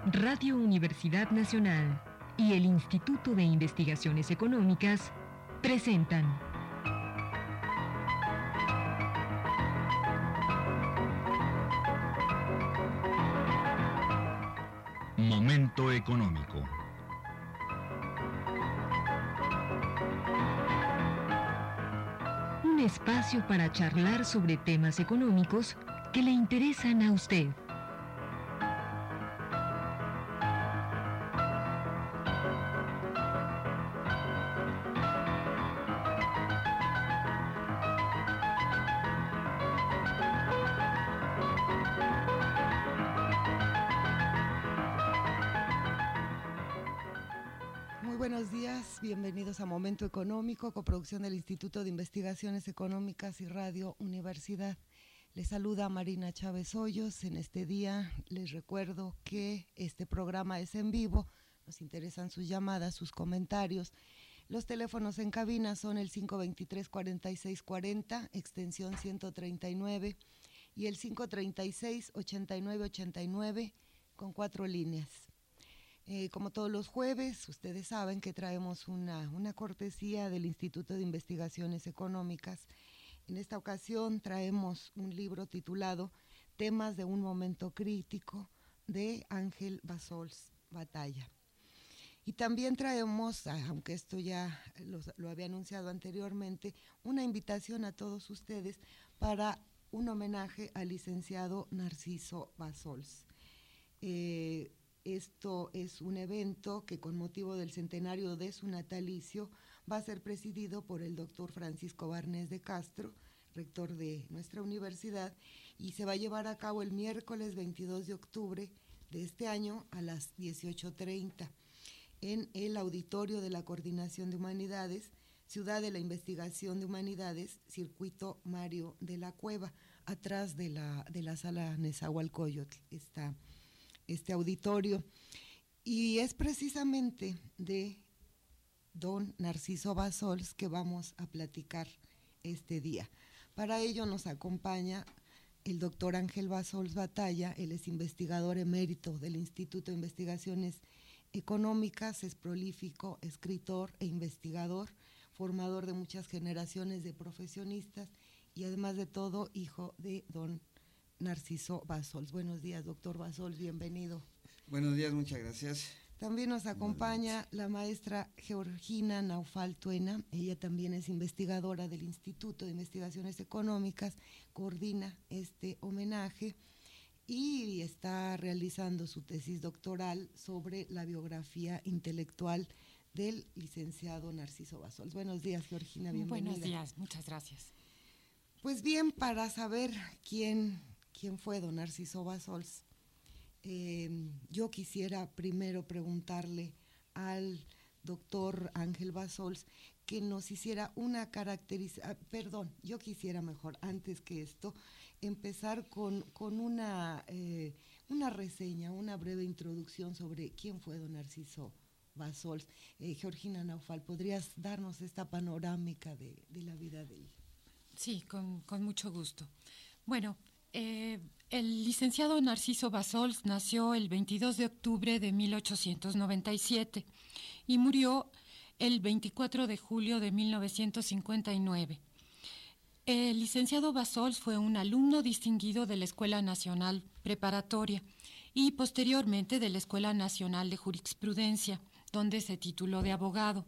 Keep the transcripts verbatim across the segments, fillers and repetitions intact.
Radio Universidad Nacional y el Instituto de Investigaciones Económicas presentan Momento Económico. Un espacio para charlar sobre temas económicos que le interesan a usted. Buenos días, bienvenidos a Momento Económico, coproducción del Instituto de Investigaciones Económicas y Radio Universidad. Les saluda Marina Chávez Hoyos. En este día les recuerdo que este programa es en vivo, nos interesan sus llamadas, sus comentarios. Los teléfonos en cabina son el cinco dos tres, cuatro seis cuatro cero, extensión ciento treinta y nueve, y el cinco tres seis, ocho nueve ocho nueve, con cuatro líneas. Eh, como todos los jueves, ustedes saben que traemos una, una cortesía del Instituto de Investigaciones Económicas. En esta ocasión traemos un libro titulado Temas de un momento crítico, de Ángel Bassols Batalla. Y también traemos, aunque esto ya lo, lo había anunciado anteriormente, una invitación a todos ustedes para un homenaje al licenciado Narciso Bassols. Eh, Esto es un evento que, con motivo del centenario de su natalicio, va a ser presidido por el doctor Francisco Barnés de Castro, rector de nuestra universidad, y se va a llevar a cabo el miércoles veintidós de octubre de este año a las dieciocho treinta en el auditorio de la Coordinación de Humanidades, Ciudad de la Investigación de Humanidades, Circuito Mario de la Cueva, atrás de la, de la sala Nezahualcóyotl. Está este auditorio, y es precisamente de don Narciso Bassols que vamos a platicar este día. Para ello nos acompaña el doctor Ángel Bassols Batalla. Él es investigador emérito del Instituto de Investigaciones Económicas, es prolífico escritor e investigador, formador de muchas generaciones de profesionistas y, además de todo, hijo de don Narciso Bassols. Buenos días, doctor Bassols, bienvenido. Buenos días, muchas gracias. También nos acompaña la maestra Georgina Naufal Tuena. Ella también es investigadora del Instituto de Investigaciones Económicas, coordina este homenaje y está realizando su tesis doctoral sobre la biografía intelectual del licenciado Narciso Bassols. Buenos días, Georgina, bienvenida. Buenos días, muchas gracias. Pues bien, para saber quién... ¿Quién fue don Narciso Bassols? Eh, yo quisiera primero preguntarle al doctor Ángel Bassols que nos hiciera una caracterización, perdón, yo quisiera mejor, antes que esto, empezar con, con una, eh, una reseña, una breve introducción sobre quién fue don Narciso Bassols. Eh, Georgina Naufal, ¿podrías darnos esta panorámica de, de la vida de él? Sí, con, con mucho gusto. Bueno, Eh, el licenciado Narciso Bassols nació el veintidós de octubre de mil ochocientos noventa y siete y murió el veinticuatro de julio de mil novecientos cincuenta y nueve. El licenciado Bassols fue un alumno distinguido de la Escuela Nacional Preparatoria y posteriormente de la Escuela Nacional de Jurisprudencia, donde se tituló de abogado.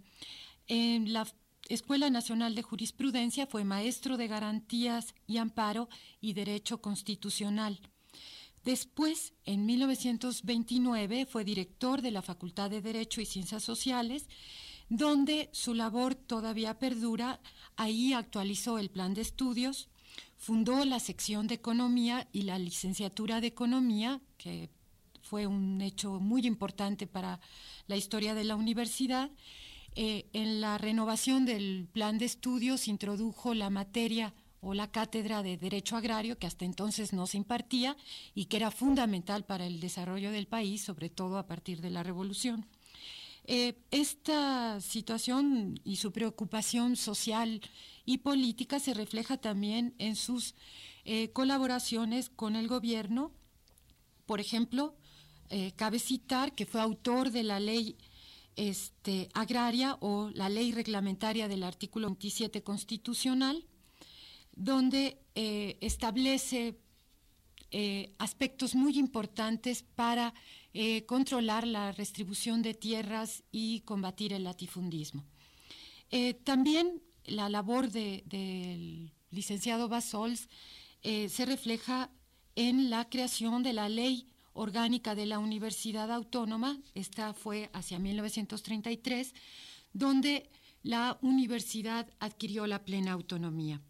En la Escuela Nacional de Jurisprudencia fue maestro de Garantías y Amparo y Derecho Constitucional. Después, en mil novecientos veintinueve, fue director de la Facultad de Derecho y Ciencias Sociales, donde su labor todavía perdura. Ahí actualizó el plan de estudios, fundó la sección de Economía y la licenciatura de Economía, que fue un hecho muy importante para la historia de la universidad. Eh, en la renovación del plan de estudios introdujo la materia o la cátedra de Derecho Agrario, que hasta entonces no se impartía y que era fundamental para el desarrollo del país, sobre todo a partir de la Revolución. Eh, esta situación y su preocupación social y política se refleja también en sus eh, colaboraciones con el gobierno. Por ejemplo, eh, cabe citar que fue autor de la ley este, agraria o la ley reglamentaria del artículo veintisiete constitucional, donde eh, establece eh, aspectos muy importantes para eh, controlar la restribución de tierras y combatir el latifundismo. Eh, también la labor de, del licenciado Bassols eh, se refleja en la creación de la Ley Orgánica de la Universidad Autónoma. Esta fue hacia mil novecientos treinta y tres, donde la universidad adquirió la plena autonomía.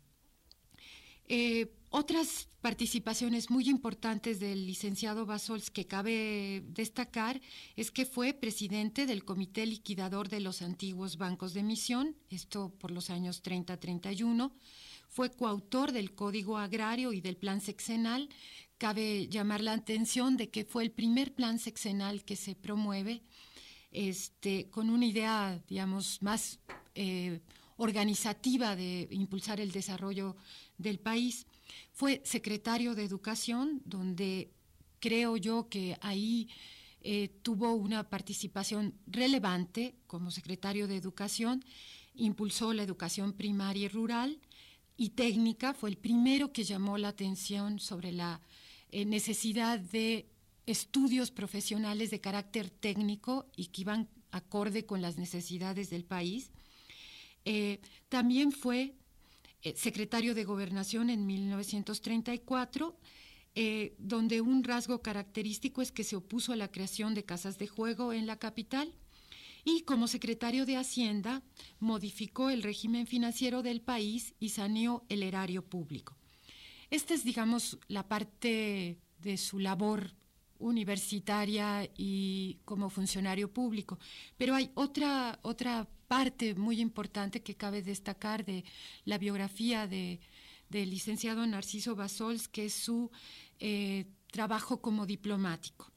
Eh, otras participaciones muy importantes del licenciado Bassols que cabe destacar es que fue presidente del Comité Liquidador de los Antiguos Bancos de Emisión, esto por los años treinta a treinta y uno, fue coautor del Código Agrario y del Plan Sexenal. Cabe llamar la atención de que fue el primer plan sexenal que se promueve este, con una idea, digamos, más eh, organizativa de impulsar el desarrollo del país. Fue secretario de Educación, donde creo yo que ahí eh, tuvo una participación relevante como secretario de Educación, impulsó la educación primaria y rural y técnica, fue el primero que llamó la atención sobre la eh, necesidad de estudios profesionales de carácter técnico y que iban acorde con las necesidades del país. Eh, también fue eh, secretario de Gobernación en mil novecientos treinta y cuatro, eh, donde un rasgo característico es que se opuso a la creación de casas de juego en la capital, y como secretario de Hacienda modificó el régimen financiero del país y saneó el erario público. Esta es, digamos, la parte de su labor universitaria y como funcionario público, pero hay otra, otra parte muy importante que cabe destacar de la biografía de, del licenciado Narciso Bassols, que es su eh, trabajo como diplomático.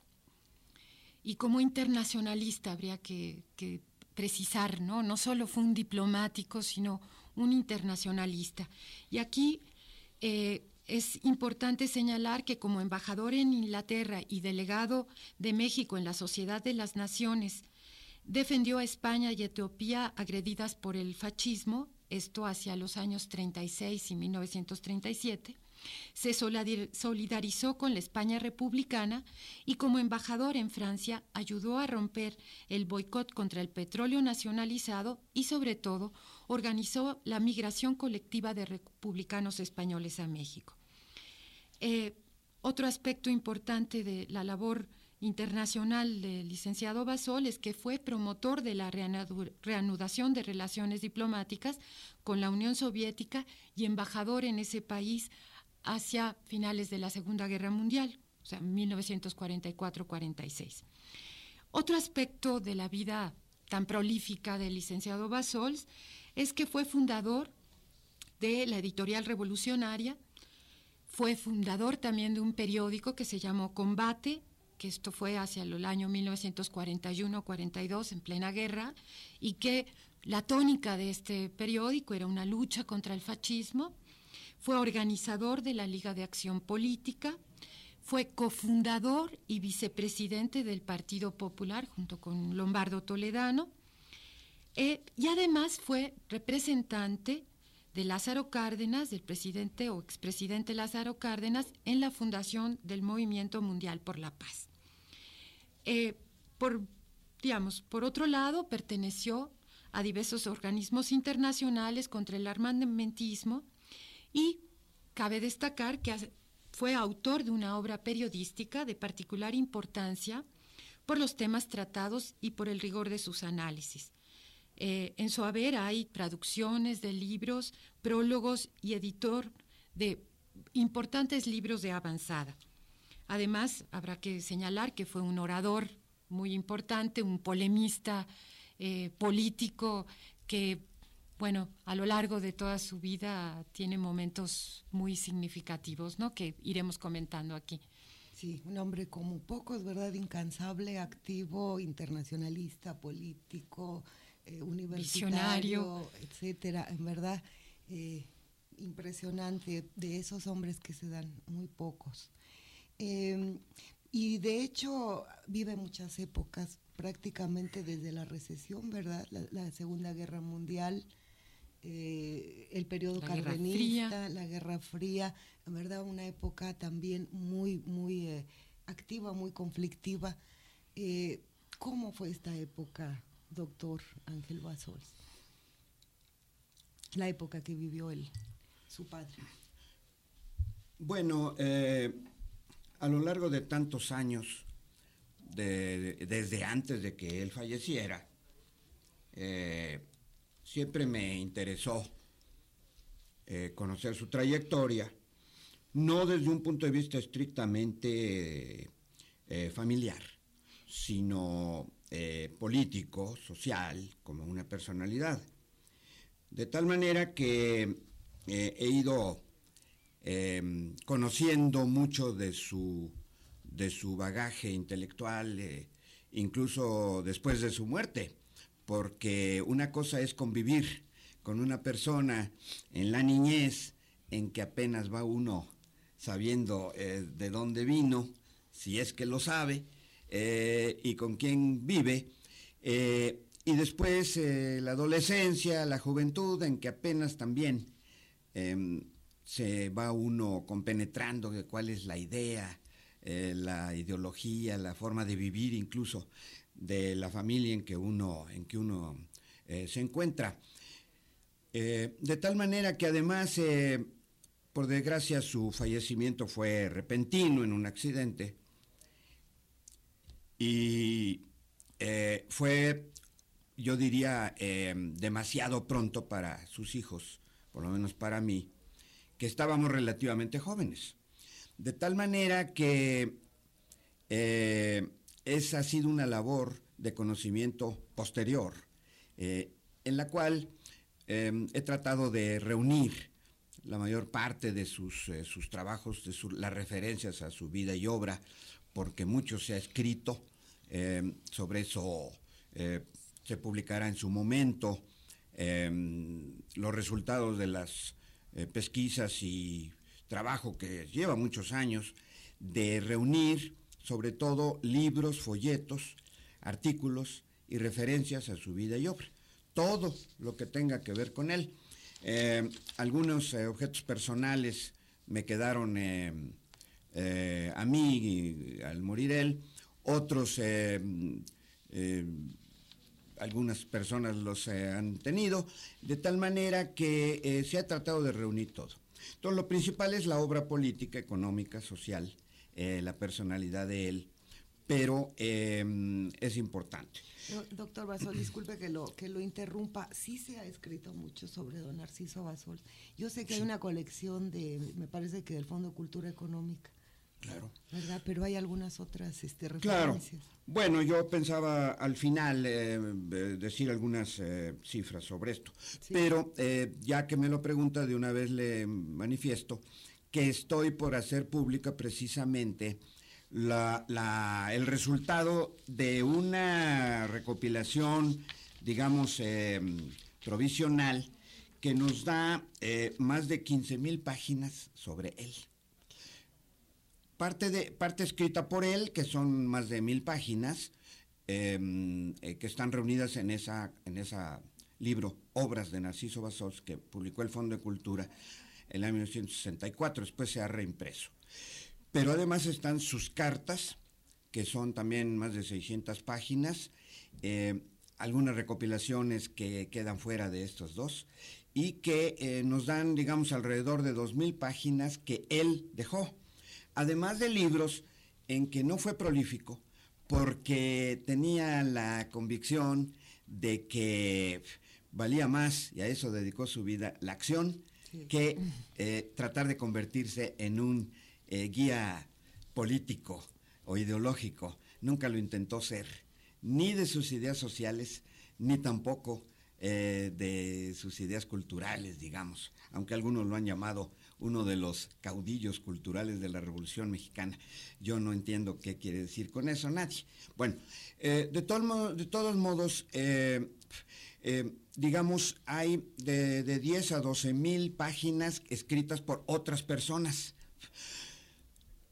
Y como internacionalista habría que, que precisar, ¿no? No solo fue un diplomático, sino un internacionalista. Y aquí eh, es importante señalar que como embajador en Inglaterra y delegado de México en la Sociedad de las Naciones, defendió a España y Etiopía agredidas por el fascismo, esto hacia los años treinta y seis y mil novecientos treinta y siete, se solidarizó con la España republicana y como embajador en Francia ayudó a romper el boicot contra el petróleo nacionalizado y sobre todo organizó la migración colectiva de republicanos españoles a México. Eh, otro aspecto importante de la labor internacional del licenciado Bassols es que fue promotor de la reanudación de relaciones diplomáticas con la Unión Soviética y embajador en ese país hacia finales de la Segunda Guerra Mundial, o sea, mil novecientos cuarenta y cuatro a cuarenta y seis. Otro aspecto de la vida tan prolífica del licenciado Bassols es que fue fundador de la Editorial Revolucionaria, fue fundador también de un periódico que se llamó Combate, que esto fue hacia el año mil novecientos cuarenta y uno a cuarenta y dos, en plena guerra, y que la tónica de este periódico era una lucha contra el fascismo. Fue organizador de la Liga de Acción Política, fue cofundador y vicepresidente del Partido Popular junto con Lombardo Toledano, eh, y además fue representante de Lázaro Cárdenas, del presidente o expresidente Lázaro Cárdenas, en la fundación del Movimiento Mundial por la Paz. Eh, por, digamos, por otro lado, perteneció a diversos organismos internacionales contra el armamentismo y cabe destacar que fue autor de una obra periodística de particular importancia por los temas tratados y por el rigor de sus análisis. Eh, en su haber hay traducciones de libros, prólogos y editor de importantes libros de avanzada. Además, habrá que señalar que fue un orador muy importante, un polemista eh, político que, bueno, a lo largo de toda su vida tiene momentos muy significativos, ¿no?, que iremos comentando aquí. Sí, un hombre como pocos, ¿verdad? Incansable, activo, internacionalista, político, eh, universitario, etcétera. En verdad, eh, impresionante, de esos hombres que se dan muy pocos. Eh, y de hecho vive muchas épocas, prácticamente desde la recesión, ¿verdad? La, la Segunda Guerra Mundial, eh, el periodo la cardenista, Guerra la Guerra Fría, en verdad una época también muy, muy eh, activa, muy conflictiva. Eh, ¿Cómo fue esta época, doctor Ángel Bassols? La época que vivió él, su padre. Bueno, eh, a lo largo de tantos años, de, de, desde antes de que él falleciera, eh, siempre me interesó eh, conocer su trayectoria, no desde un punto de vista estrictamente eh, familiar, sino eh, político, social, como una personalidad. De tal manera que eh, he ido eh, conociendo mucho de su, de su bagaje intelectual, eh, incluso después de su muerte, porque una cosa es convivir con una persona en la niñez, en que apenas va uno sabiendo eh, de dónde vino, si es que lo sabe, eh, y con quién vive, eh, y después eh, la adolescencia, la juventud, en que apenas también eh, se va uno compenetrando de cuál es la idea, eh, la ideología, la forma de vivir incluso de la familia en que uno, en que uno eh, se encuentra. Eh, de tal manera que además, eh, por desgracia, su fallecimiento fue repentino en un accidente y eh, fue, yo diría, eh, demasiado pronto para sus hijos, por lo menos para mí, que estábamos relativamente jóvenes. De tal manera que eh, esa ha sido una labor de conocimiento posterior, eh, en la cual eh, he tratado de reunir la mayor parte de sus, eh, sus trabajos, de su, las referencias a su vida y obra, porque mucho se ha escrito, eh, sobre eso eh, se publicará en su momento, eh, los resultados de las eh, pesquisas y trabajo que lleva muchos años, de reunir sobre todo libros, folletos, artículos y referencias a su vida y obra. Todo lo que tenga que ver con él. Eh, algunos eh, objetos personales me quedaron eh, eh, a mí y, al morir él, otros, eh, eh, algunas personas los eh, han tenido, de tal manera que eh, se ha tratado de reunir todo. Entonces, lo principal es la obra política, económica, social, eh, la personalidad de él, pero eh, es importante. Doctor Bassols, disculpe que lo, que lo interrumpa, sí se ha escrito mucho sobre don Narciso Bassols. Yo sé que sí hay una colección de, me parece que del Fondo de Cultura Económica. Claro. ¿Verdad? Pero hay algunas otras este, referencias. Claro. Bueno, yo pensaba al final eh, decir algunas eh, cifras sobre esto, sí. Pero eh, ya que me lo pregunta, de una vez le manifiesto que estoy por hacer pública precisamente la, la, el resultado de una recopilación, digamos, eh, provisional, que nos da eh, más de quince mil páginas sobre él. Parte, de, parte escrita por él, que son más de mil páginas, eh, eh, que están reunidas en esa, en esa libro, Obras de Narciso Bassols, que publicó el Fondo de Cultura en el año mil novecientos sesenta y cuatro, después se ha reimpreso. Pero además están sus cartas, que son también más de seiscientas páginas, eh, algunas recopilaciones que quedan fuera de estos dos, y que eh, nos dan, digamos, alrededor de dos mil páginas que él dejó. Además de libros en que no fue prolífico, porque tenía la convicción de que valía más, y a eso dedicó su vida, la acción, sí. que eh, tratar de convertirse en un eh, guía político o ideológico. Nunca lo intentó ser, ni de sus ideas sociales, ni tampoco eh, de sus ideas culturales, digamos, aunque algunos lo han llamado uno de los caudillos culturales de la Revolución Mexicana. Yo no entiendo qué quiere decir con eso nadie. Bueno, eh, de, todo, de todos modos, eh, eh, digamos, hay de, de diez a doce mil páginas escritas por otras personas.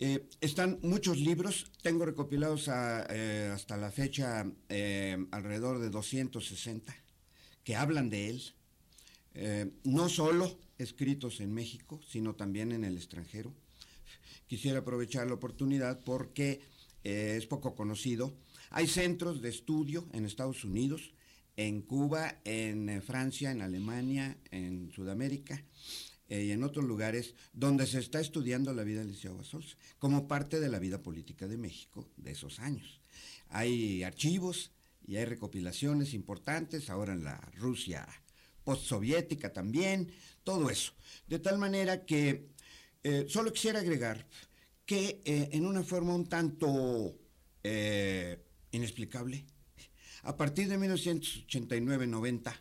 Eh, están muchos libros, tengo recopilados a, eh, hasta la fecha eh, alrededor de doscientos sesenta que hablan de él, eh, no solo escritos en México, sino también en el extranjero. Quisiera aprovechar la oportunidad porque eh, es poco conocido. Hay centros de estudio en Estados Unidos, en Cuba, en eh, Francia, en Alemania, en Sudamérica eh, y en otros lugares donde se está estudiando la vida del licenciado Basols como parte de la vida política de México de esos años. Hay archivos y hay recopilaciones importantes, ahora en la Rusia postsoviética también, todo eso. De tal manera que eh, solo quisiera agregar que eh, en una forma un tanto eh, inexplicable, a partir de mil novecientos ochenta y nueve noventa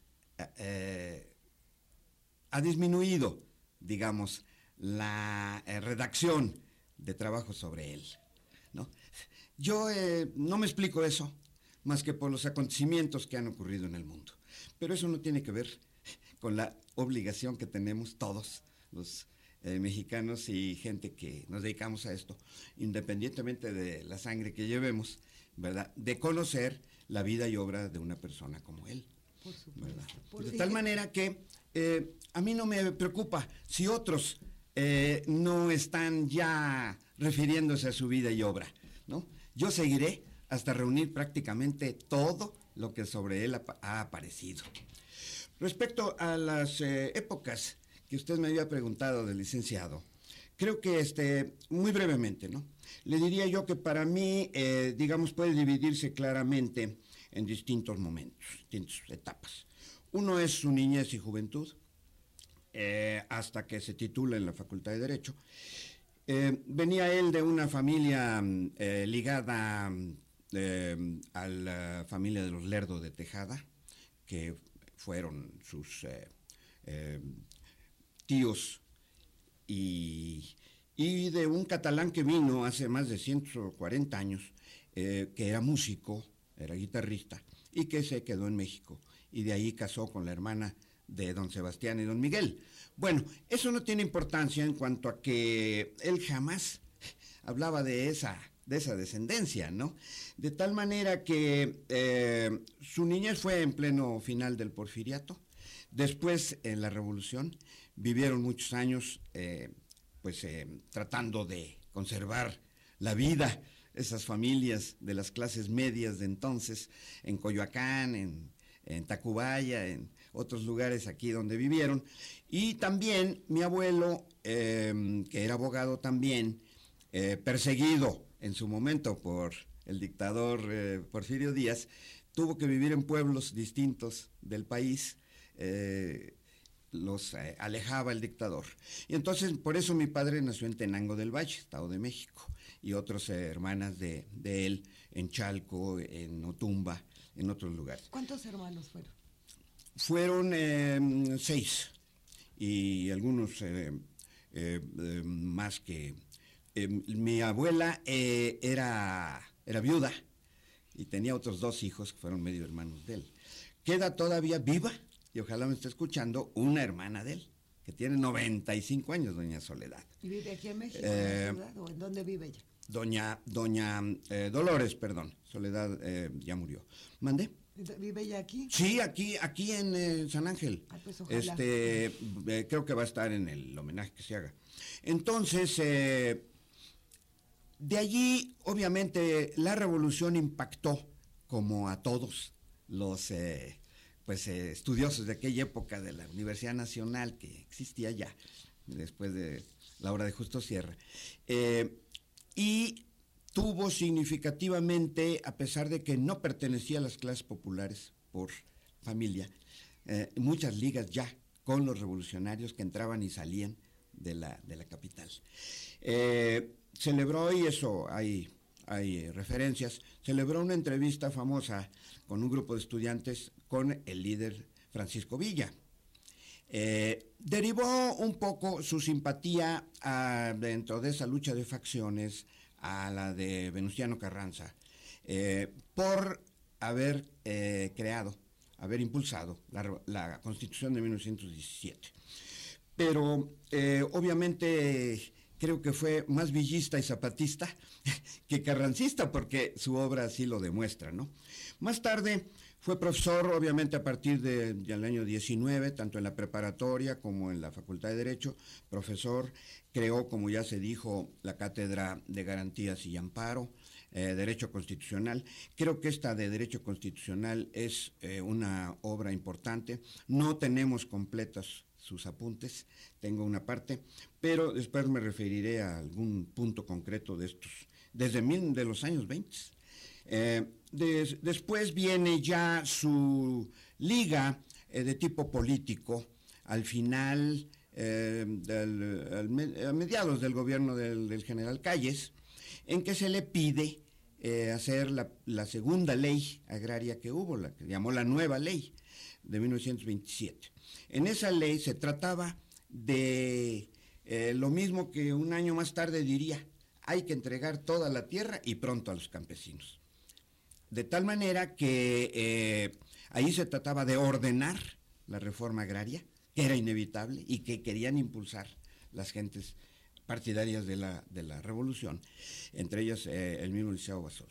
eh, ha disminuido, digamos, la eh, redacción de trabajos sobre él, ¿no? Yo eh, no me explico eso más que por los acontecimientos que han ocurrido en el mundo. Pero eso no tiene que ver con la obligación que tenemos todos los eh, mexicanos y gente que nos dedicamos a esto, independientemente de la sangre que llevemos, ¿verdad?, de conocer la vida y obra de una persona como él. Por supuesto. ¿Verdad? Por De sí. tal manera que eh, a mí no me preocupa si otros eh, no están ya refiriéndose a su vida y obra, ¿no? Yo seguiré hasta reunir prácticamente todo lo que sobre él ha, ha aparecido. Respecto a las eh, épocas que usted me había preguntado del licenciado, creo que este, muy brevemente, ¿no?, le diría yo que para mí, eh, digamos, puede dividirse claramente en distintos momentos, distintas etapas. Uno es su niñez y juventud, eh, hasta que se titula en la Facultad de Derecho. Eh, venía él de una familia eh, ligada eh, a la familia de los Lerdo de Tejada, que fueron sus eh, eh, tíos, y, y de un catalán que vino hace más de ciento cuarenta años, eh, que era músico, era guitarrista, y que se quedó en México, y de ahí casó con la hermana de don Sebastián y don Miguel. Bueno, eso no tiene importancia en cuanto a que él jamás hablaba de esa, de esa descendencia, ¿no? De tal manera que eh, su niñez fue en pleno final del Porfiriato. Después, en la Revolución, vivieron muchos años eh, pues eh, tratando de conservar la vida, esas familias de las clases medias de entonces, en Coyoacán, en, en Tacubaya, en otros lugares aquí donde vivieron. Y también mi abuelo, eh, que era abogado también, eh, perseguido en su momento por el dictador eh, Porfirio Díaz, tuvo que vivir en pueblos distintos del país, eh, los eh, alejaba el dictador. Y entonces, por eso mi padre nació en Tenango del Valle, Estado de México, y otras eh, hermanas de, de él en Chalco, en Otumba, en otros lugares. ¿Cuántos hermanos fueron? Fueron eh, seis, y algunos eh, eh, eh, más que... Eh, mi abuela eh, era, era viuda y tenía otros dos hijos que fueron medio hermanos de él. Queda todavía viva, y ojalá me esté escuchando, una hermana de él, que tiene noventa y cinco años, doña Soledad. ¿Y vive aquí en México, Eh, en la ciudad, o en dónde vive ella? Doña, doña eh, Dolores, perdón, Soledad eh, ya murió. ¿Mandé? ¿Vive ella aquí? Sí, aquí, aquí en eh, San Ángel. Ay, pues ojalá. Este, eh, creo que va a estar en el homenaje que se haga. Entonces, eh, de allí, obviamente, la revolución impactó, como a todos los eh, pues, eh, estudiosos de aquella época de la Universidad Nacional, que existía ya, después de la obra de Justo Sierra, eh, y tuvo significativamente, a pesar de que no pertenecía a las clases populares por familia, eh, muchas ligas ya con los revolucionarios que entraban y salían de la, de la capital. Eh, celebró, y eso hay, hay referencias, celebró una entrevista famosa con un grupo de estudiantes con el líder Francisco Villa. Eh, derivó un poco su simpatía a, dentro de esa lucha de facciones a la de Venustiano Carranza, eh, por haber eh, creado, haber impulsado la, la Constitución de mil novecientos diecisiete. Pero eh, obviamente creo que fue más villista y zapatista que carrancista, porque su obra así lo demuestra, ¿no? Más tarde fue profesor, obviamente, a partir de, del año diecinueve, tanto en la preparatoria como en la Facultad de Derecho, profesor, creó, como ya se dijo, la Cátedra de Garantías y Amparo, eh, Derecho Constitucional. Creo que esta de Derecho Constitucional es eh, una obra importante. No tenemos completas sus apuntes, tengo una parte, pero después me referiré a algún punto concreto de estos, desde mil, de los años veinte. Eh, des, después viene ya su liga eh, de tipo político, al final, eh, del, al, a mediados del gobierno del, del general Calles, en que se le pide eh, hacer la, la segunda ley agraria que hubo, la que llamó la nueva ley de mil novecientos veintisiete. En esa ley se trataba de eh, lo mismo que un año más tarde diría, hay que entregar toda la tierra y pronto a los campesinos. De tal manera que eh, ahí se trataba de ordenar la reforma agraria, que era inevitable y que querían impulsar las gentes partidarias de la, de la revolución, entre ellas eh, el mismo Liceo Bassols.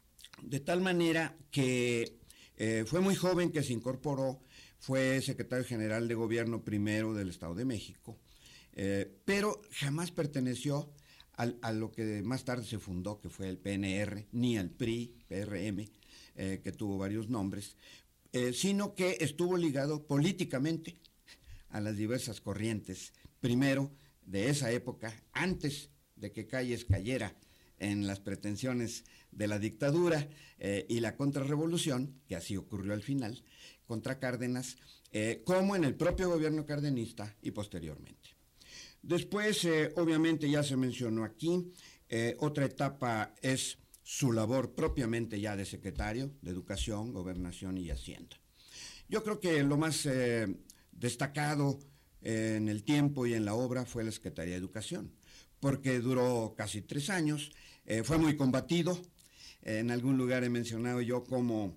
De tal manera que eh, fue muy joven que se incorporó, fue secretario general de gobierno primero del Estado de México, eh, pero jamás perteneció al, a lo que más tarde se fundó, que fue el P N R, ni al P R I, P R M, eh, que tuvo varios nombres, eh, sino que estuvo ligado políticamente a las diversas corrientes, primero de esa época, antes de que Calles cayera en las pretensiones de la dictadura eh, y la contrarrevolución, que así ocurrió al final, contra Cárdenas, eh, como en el propio gobierno cardenista y posteriormente. Después, eh, obviamente, ya se mencionó aquí, eh, otra etapa es su labor propiamente ya de secretario de Educación, Gobernación y Hacienda. Yo creo que lo más eh, destacado eh, en el tiempo y en la obra fue la Secretaría de Educación, porque duró casi tres años, eh, fue muy combatido. Eh, en algún lugar he mencionado yo cómo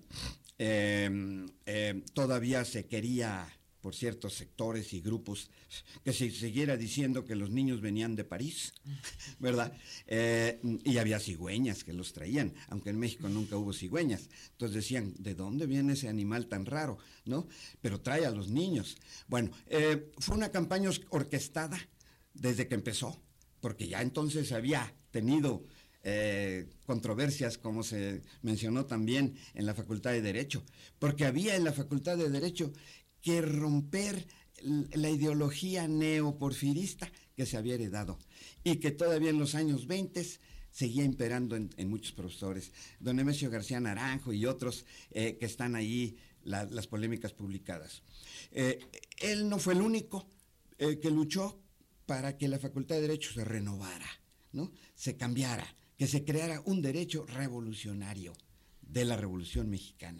eh, eh, todavía se quería por ciertos sectores y grupos que se siguiera diciendo que los niños venían de París, ¿verdad? Eh, y había cigüeñas que los traían, aunque en México nunca hubo cigüeñas. Entonces decían, ¿de dónde viene ese animal tan raro? ¿No? Pero trae a los niños. Bueno, eh, fue una campaña orquestada desde que empezó, porque ya entonces había tenido eh, controversias, como se mencionó también en la Facultad de Derecho, porque había en la Facultad de Derecho que romper la ideología neoporfirista que se había heredado y que todavía en los años veinte seguía imperando en, en muchos profesores. Don Nemesio García Naranjo y otros eh, que están ahí, la, las polémicas publicadas. Eh, él no fue el único eh, que luchó para que la Facultad de Derecho se renovara, ¿no? Se cambiara, que se creara un derecho revolucionario de la Revolución Mexicana.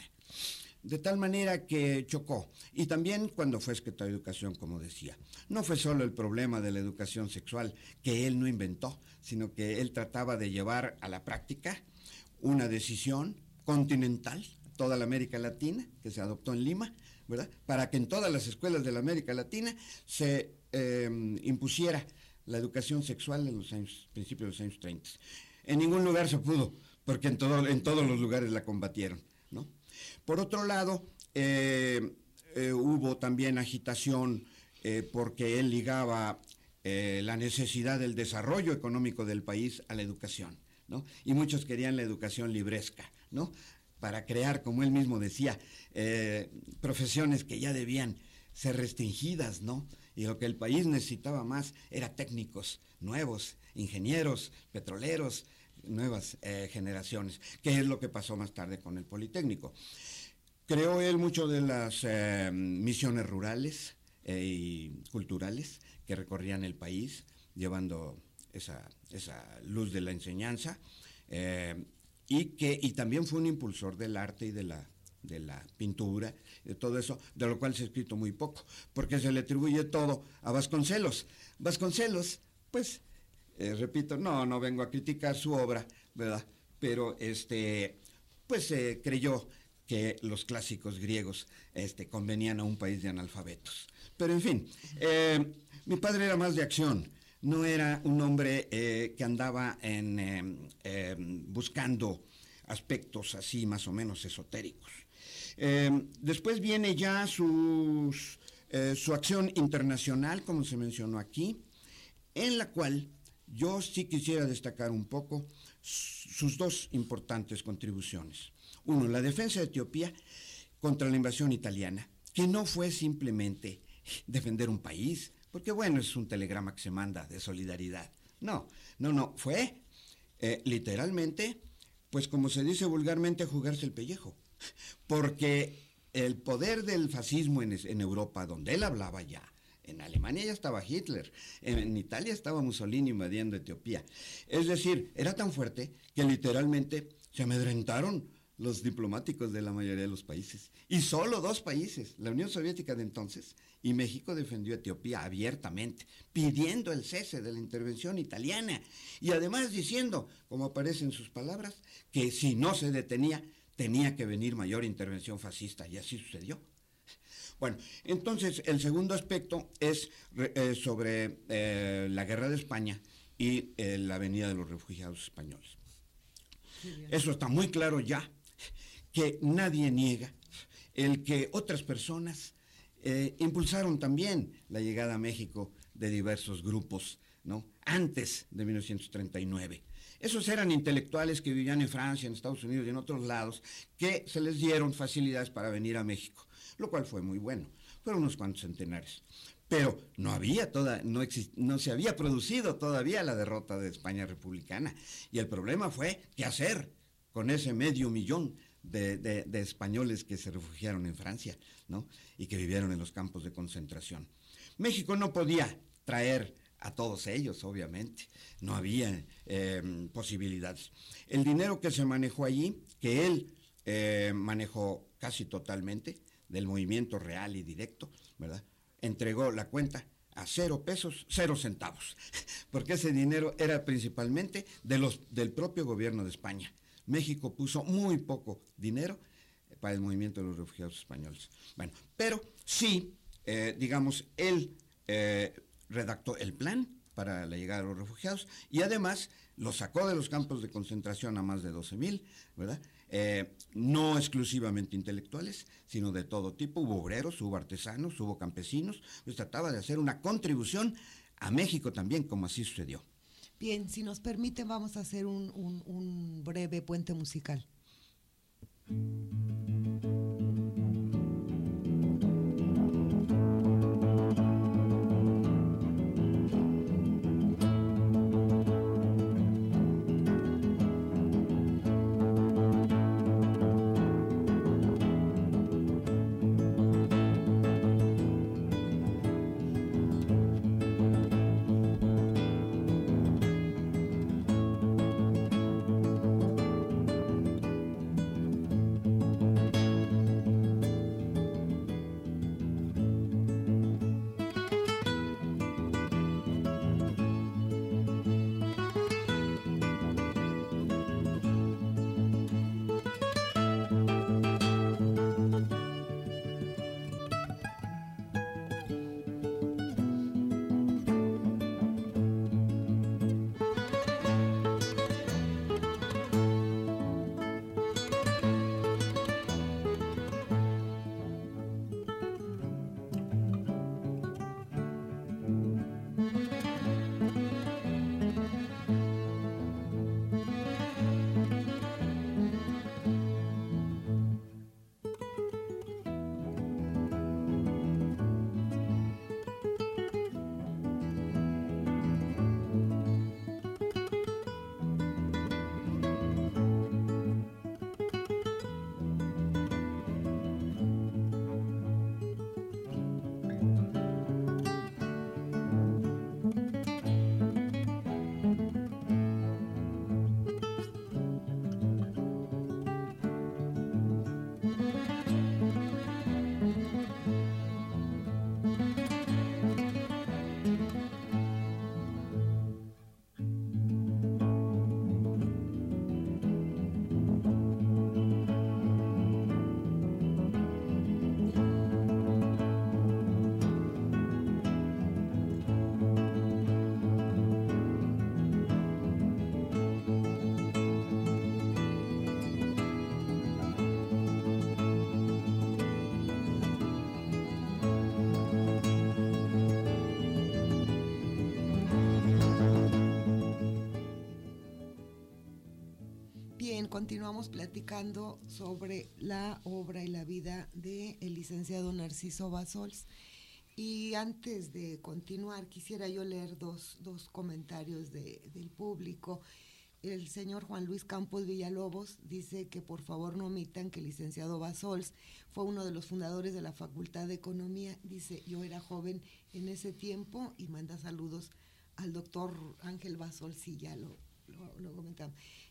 De tal manera que chocó. Y también cuando fue secretario de Educación, como decía, no fue solo el problema de la educación sexual que él no inventó, sino que él trataba de llevar a la práctica una decisión continental, toda la América Latina, que se adoptó en Lima, ¿verdad? Para que en todas las escuelas de la América Latina se eh, impusiera la educación sexual en los años, principios de los años treinta. En ningún lugar se pudo, porque en, todo, en todos los lugares la combatieron, ¿no? Por otro lado, eh, eh, hubo también agitación eh, porque él ligaba eh, la necesidad del desarrollo económico del país a la educación, ¿no? Y muchos querían la educación libresca, ¿no? Para crear, como él mismo decía, eh, profesiones que ya debían ser restringidas, ¿no? Y lo que el país necesitaba más era técnicos nuevos, ingenieros, petroleros, nuevas eh, generaciones, que es lo que pasó más tarde con el Politécnico. Creó él mucho de las eh, misiones rurales eh, y culturales que recorrían el país, llevando esa, esa luz de la enseñanza, eh, y, que, y también fue un impulsor del arte y de la, de la pintura, de todo eso, de lo cual se ha escrito muy poco, porque se le atribuye todo a Vasconcelos. Vasconcelos, pues, Eh, repito, no, no vengo a criticar su obra, ¿verdad? Pero, este, pues, eh, creyó que los clásicos griegos este, convenían a un país de analfabetos. Pero, en fin, eh, mi padre era más de acción, no era un hombre eh, que andaba en, eh, eh, buscando aspectos así más o menos esotéricos. Eh, después viene ya sus, eh, su acción internacional, como se mencionó aquí, en la cual yo sí quisiera destacar un poco sus dos importantes contribuciones. Uno, la defensa de Etiopía contra la invasión italiana, que no fue simplemente defender un país, porque bueno, es un telegrama que se manda de solidaridad. No, no, no, fue eh, literalmente, pues como se dice vulgarmente, jugarse el pellejo, porque el poder del fascismo en, en Europa, donde él hablaba ya, en Alemania ya estaba Hitler, en, en Italia estaba Mussolini invadiendo Etiopía. Es decir, era tan fuerte que literalmente se amedrentaron los diplomáticos de la mayoría de los países. Y solo dos países, la Unión Soviética de entonces y México, defendió a Etiopía abiertamente, pidiendo el cese de la intervención italiana y además diciendo, como aparece en sus palabras, que si no se detenía, tenía que venir mayor intervención fascista, y así sucedió. Bueno, entonces el segundo aspecto es eh, sobre eh, la guerra de España y eh, la venida de los refugiados españoles. Eso está muy claro ya, que nadie niega el que otras personas eh, impulsaron también la llegada a México de diversos grupos, ¿no?, antes de mil novecientos treinta y nueve. Esos eran intelectuales que vivían en Francia, en Estados Unidos y en otros lados, que se les dieron facilidades para venir a México, lo cual fue muy bueno. Fueron unos cuantos centenares. Pero no había toda, no, exist, no se había producido todavía la derrota de España republicana. Y el problema fue qué hacer con ese medio millón de, de, de españoles que se refugiaron en Francia, ¿no?, y que vivieron en los campos de concentración. México no podía traer a todos ellos, obviamente, no había eh, posibilidades. El dinero que se manejó allí, que él eh, manejó casi totalmente, del movimiento real y directo, ¿verdad?, entregó la cuenta a cero pesos, cero centavos, porque ese dinero era principalmente de los, del propio gobierno de España. México puso muy poco dinero para el movimiento de los refugiados españoles. Bueno, pero sí, eh, digamos, él eh, redactó el plan para la llegada de los refugiados y además los sacó de los campos de concentración a más de doce mil, ¿verdad? Eh, no exclusivamente intelectuales, sino de todo tipo. Hubo obreros, hubo artesanos, hubo campesinos. Pues trataba de hacer una contribución a México también, como así sucedió. Bien, si nos permiten, vamos a hacer un, un, un breve puente musical. bien, continuamos platicando sobre la obra y la vida del licenciado Narciso Bassols. Y antes de continuar, quisiera yo leer dos, dos comentarios de, del público. El señor Juan Luis Campos Villalobos dice que por favor no omitan que el licenciado Bassols fue uno de los fundadores de la Facultad de Economía. Dice, yo era joven en ese tiempo, y manda saludos al doctor Ángel Bassols, sí, ya lo, lo, lo comentamos.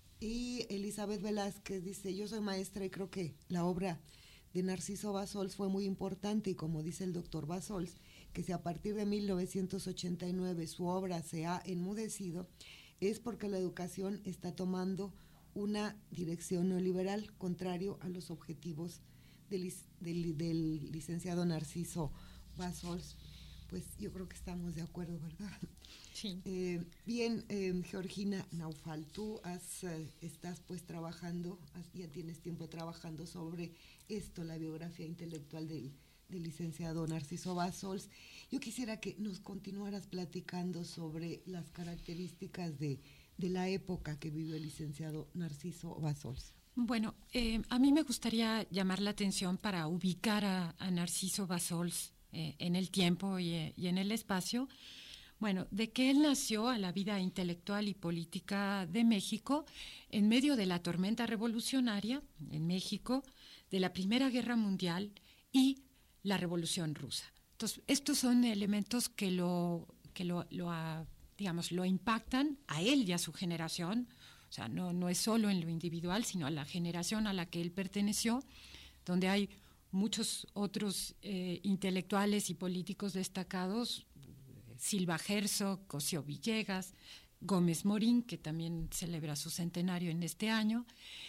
Y Elizabeth Velázquez dice, yo soy maestra y creo que la obra de Narciso Bassols fue muy importante, y como dice el doctor Bassols, que si a partir de mil novecientos ochenta y nueve su obra se ha enmudecido, es porque la educación está tomando una dirección neoliberal contrario a los objetivos del, del, del licenciado Narciso Bassols. Pues yo creo que estamos de acuerdo, ¿verdad? Sí. Eh, bien, eh, Georgina Naufal, tú has, eh, estás pues trabajando, has, ya tienes tiempo trabajando sobre esto, la biografía intelectual del, del licenciado Narciso Bassols. Yo quisiera que nos continuaras platicando sobre las características de, de la época que vivió el licenciado Narciso Bassols. Bueno, eh, a mí me gustaría llamar la atención para ubicar a, a Narciso Bassols eh, en el tiempo y, y en el espacio. Bueno, de que él nació a la vida intelectual y política de México en medio de la tormenta revolucionaria en México, de la Primera Guerra Mundial y la Revolución Rusa. Entonces, estos son elementos que lo, que lo, lo a, digamos, lo impactan a él y a su generación. O sea, no, no es solo en lo individual, sino a la generación a la que él perteneció, donde hay muchos otros eh, intelectuales y políticos destacados, Silva Herzog, Cosío Villegas, Gómez Morín, que también celebra su centenario en este año.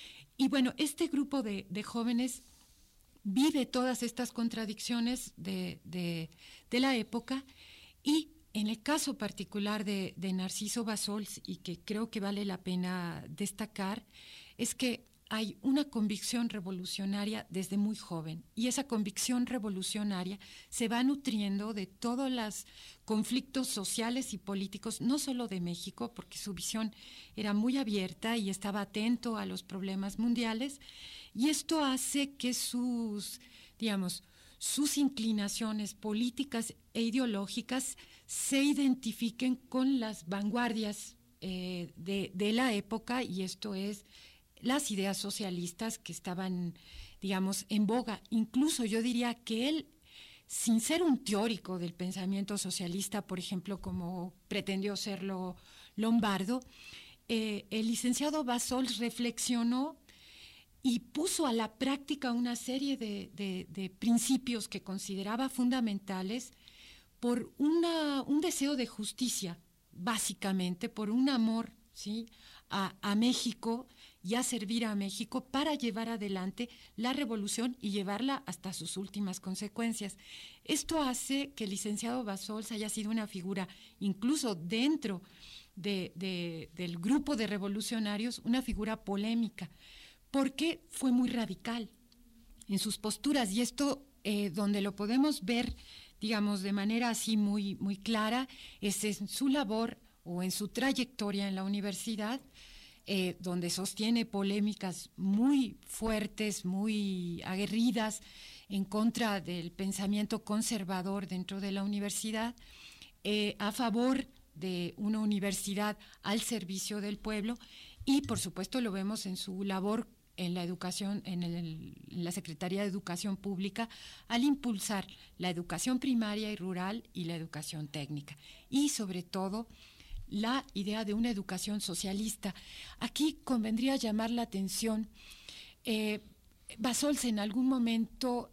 Y bueno, este grupo de, de jóvenes vive todas estas contradicciones de, de, de la época, y en el caso particular de, de Narciso Bassols, y que creo que vale la pena destacar, es que hay una convicción revolucionaria desde muy joven, y esa convicción revolucionaria se va nutriendo de todos los conflictos sociales y políticos, no solo de México, porque su visión era muy abierta y estaba atento a los problemas mundiales, y esto hace que sus, digamos, sus inclinaciones políticas e ideológicas se identifiquen con las vanguardias eh, de, de la época, y esto es las ideas socialistas que estaban, digamos, en boga. Incluso yo diría que él, sin ser un teórico del pensamiento socialista, por ejemplo, como pretendió serlo Lombardo, eh, el licenciado Bassols reflexionó y puso a la práctica una serie de, de, de principios que consideraba fundamentales por una, un deseo de justicia, básicamente, por un amor, ¿sí?, a, a México y a servir a México para llevar adelante la revolución y llevarla hasta sus últimas consecuencias. Esto hace que el licenciado Bassols haya sido una figura, incluso dentro de, de, del grupo de revolucionarios, una figura polémica, porque fue muy radical en sus posturas, y esto eh, donde lo podemos ver, digamos, de manera así muy, muy clara, es en su labor o en su trayectoria en la universidad, eh, donde sostiene polémicas muy fuertes, muy aguerridas en contra del pensamiento conservador dentro de la universidad, eh, a favor de una universidad al servicio del pueblo, y por supuesto lo vemos en su labor en la educación, en, el, en la Secretaría de Educación Pública, al impulsar la educación primaria y rural y la educación técnica, y sobre todo la idea de una educación socialista. Aquí convendría llamar la atención, eh, Bassols en algún momento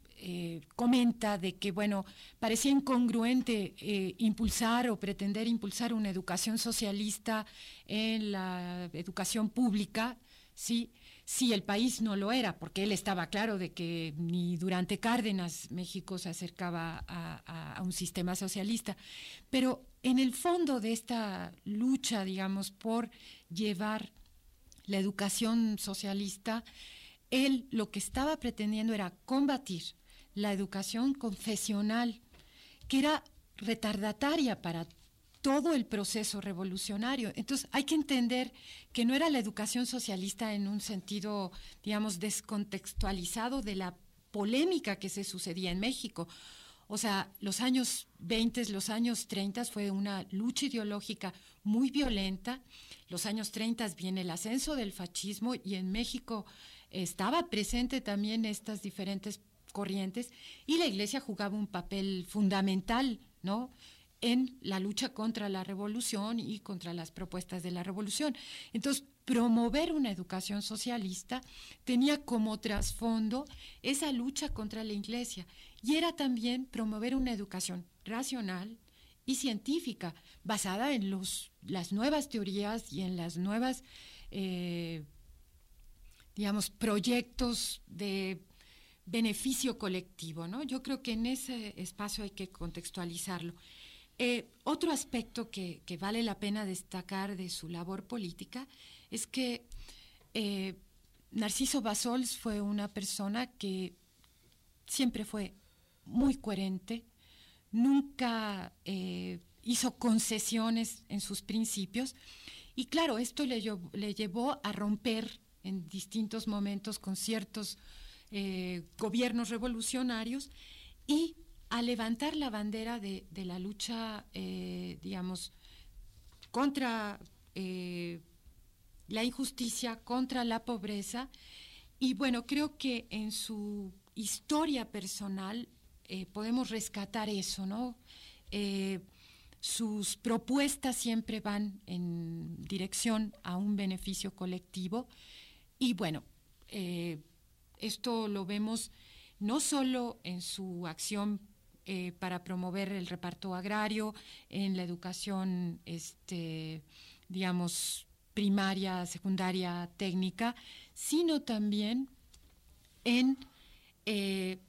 eh, comenta de que, bueno, parecía incongruente eh, impulsar o pretender impulsar una educación socialista en la educación pública, ¿sí?, si el país no lo era, porque él estaba claro de que ni durante Cárdenas México se acercaba a, a, a un sistema socialista. Pero en el fondo de esta lucha, digamos, por llevar la educación socialista, él lo que estaba pretendiendo era combatir la educación confesional, que era retardataria para todo el proceso revolucionario. Entonces hay que entender que no era la educación socialista en un sentido, digamos, descontextualizado de la polémica que se sucedía en México. O sea, los años veinte, los años treinta fue una lucha ideológica muy violenta. Los años treinta viene el ascenso del fascismo y en México estaba presente también estas diferentes corrientes y la Iglesia jugaba un papel fundamental, ¿no?, en la lucha contra la revolución y contra las propuestas de la revolución. Entonces, promover una educación socialista tenía como trasfondo esa lucha contra la Iglesia y era también promover una educación racional y científica basada en los, las nuevas teorías y en las nuevas, eh, digamos, proyectos de beneficio colectivo, ¿no? Yo creo que en ese espacio hay que contextualizarlo. Eh, otro aspecto que, que vale la pena destacar de su labor política es que eh, Narciso Bassols fue una persona que siempre fue muy coherente, nunca eh, hizo concesiones en sus principios y claro, esto le, le llevó a romper en distintos momentos con ciertos eh, gobiernos revolucionarios y a levantar la bandera de, de la lucha, eh, digamos, contra eh, la injusticia, contra la pobreza. Y bueno, creo que en su historia personal eh, podemos rescatar eso, ¿no? Eh, sus propuestas siempre van en dirección a un beneficio colectivo. Y bueno, eh, esto lo vemos no solo en su acción Eh, para promover el reparto agrario, en la educación, este, digamos, primaria, secundaria, técnica, sino también en, eh,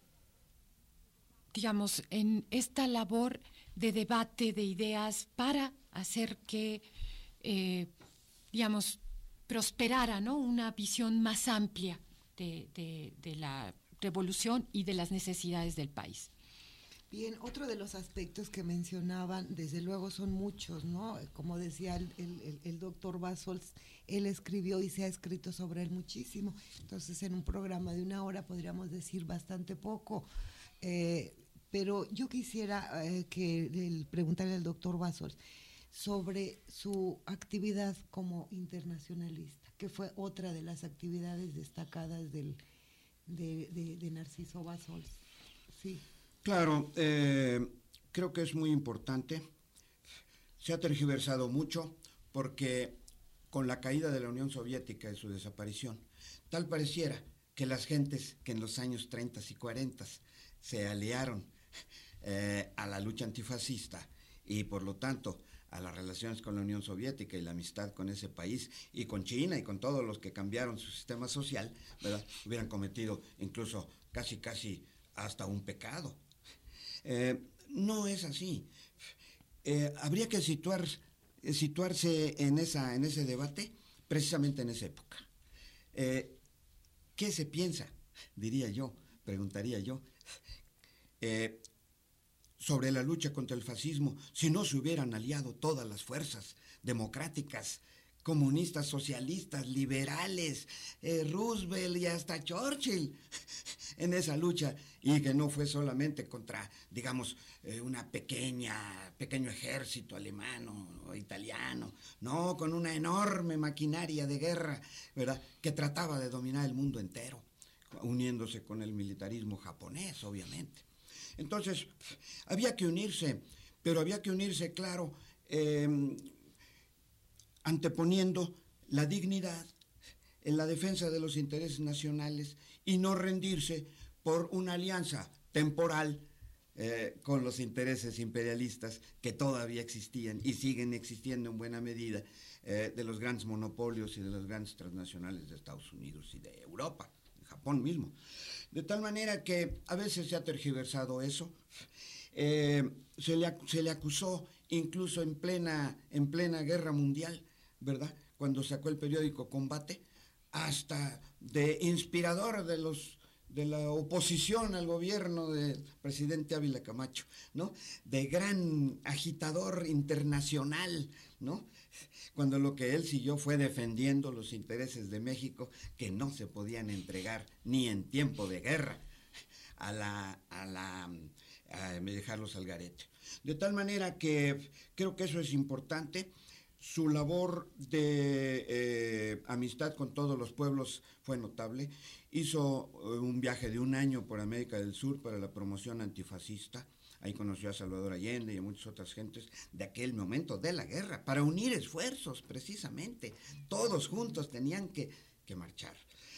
digamos, en esta labor de debate de ideas para hacer que, eh, digamos, prosperara, ¿no?, una visión más amplia de, de, de la revolución y de las necesidades del país. Bien, otro de los aspectos que mencionaban, desde luego son muchos, ¿no? Como decía el, el, el doctor Bassols, él escribió y se ha escrito sobre él muchísimo, entonces en un programa de una hora podríamos decir bastante poco, eh, pero yo quisiera eh, que el, preguntarle al doctor Bassols sobre su actividad como internacionalista, que fue otra de las actividades destacadas del, de, de, de Narciso Bassols. Sí. Claro, eh, creo que es muy importante. Se ha tergiversado mucho porque con la caída de la Unión Soviética y su desaparición, tal pareciera que las gentes que en los años treinta y cuarenta se aliaron eh, a la lucha antifascista y por lo tanto a las relaciones con la Unión Soviética y la amistad con ese país y con China y con todos los que cambiaron su sistema social, ¿verdad?, hubieran cometido incluso casi casi hasta un pecado. Eh, no es así. Eh, habría que situar, situarse en, esa, en ese debate precisamente en esa época. Eh, ¿Qué se piensa, diría yo, preguntaría yo, eh, sobre la lucha contra el fascismo si no se hubieran aliado todas las fuerzas democráticas, comunistas, socialistas, liberales, eh, Roosevelt y hasta Churchill en esa lucha, y que no fue solamente contra, digamos, eh, una pequeña, pequeño ejército alemán o italiano, no, con una enorme maquinaria de guerra, ¿verdad?, que trataba de dominar el mundo entero, uniéndose con el militarismo japonés, obviamente. Entonces, había que unirse, pero había que unirse, claro, eh, anteponiendo la dignidad en la defensa de los intereses nacionales y no rendirse por una alianza temporal eh, con los intereses imperialistas que todavía existían y siguen existiendo en buena medida eh, de los grandes monopolios y de los grandes transnacionales de Estados Unidos y de Europa, de Japón mismo. De tal manera que a veces se ha tergiversado eso, eh, se, le, se le acusó incluso en plena, en plena guerra mundial, ¿verdad?, cuando sacó el periódico Combate, hasta de inspirador de los, de la oposición al gobierno del presidente Ávila Camacho, ¿no? De gran agitador internacional, ¿no? Cuando lo que él siguió fue defendiendo los intereses de México, que no se podían entregar ni en tiempo de guerra a la, a la, a dejarlos al garete. De tal manera que creo que eso es importante. Su labor de eh, amistad con todos los pueblos fue notable. Hizo eh, un viaje de un año por América del Sur para la promoción antifascista. Ahí conoció a Salvador Allende y a muchas otras gentes de aquel momento de la guerra, para unir esfuerzos precisamente. Todos juntos tenían que, que marchar.